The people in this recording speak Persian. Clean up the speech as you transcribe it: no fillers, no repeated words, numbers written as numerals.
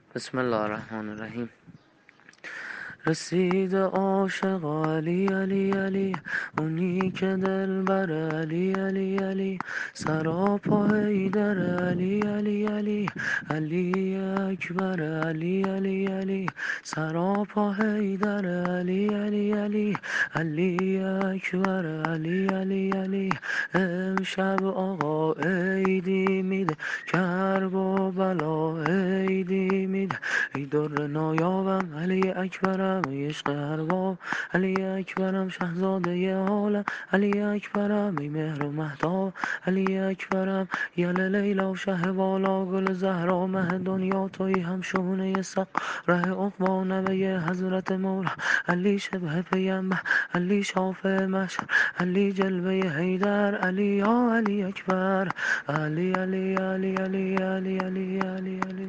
بسم الله الرحمن الرحیم. رسید عاشق علی علی علی، اونی که دل بر علی علی علی، سراپا حیدر علی علی علی، علی اکبر علی علی علی، سراپا حیدر علی علی علی، علی اکبر علی علی علی. امشب آقا عیدی میده، کرب و بلا عیدی میده، ای در نایابم علی اکبرم، ای عشق ارباب علی اکبرم، شهزاده عالم علی اکبرم، ای مهر و مهتاب علی اکبرم، یل لیلا و شه بالا، گل زهرا مه دنیا، توی هم شونه سق ره عقبا، نوه حضرت مولا علی شبه پیمبر، علی شافع محشر، علی جلوه حیدر، علی یا علی اکبر، علی علی علی علی علی علی علی علی.